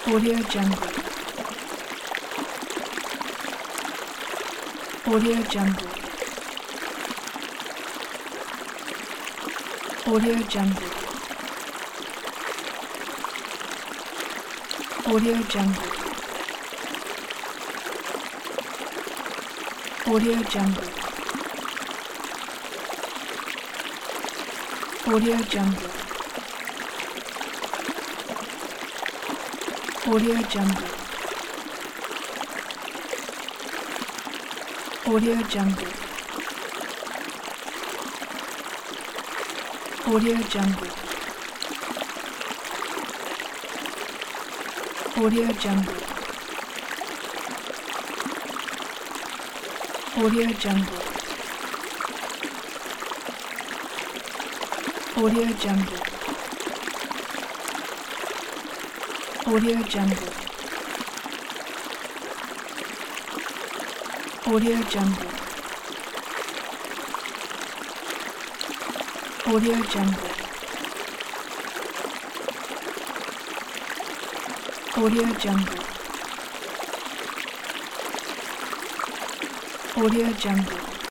Audio Jungle. Audio Jungle. Audio Jungle. Audio Jungle. Audio Jungle. Audio Jungle. Audio Jungle. Audio Jungle. Audio Jungle. Audio Jungle. Audio Jungle. Audio Jungle. Audio Jungle. Audio Jungle. Audio Jungle. Audio Jungle. Audio Jungle.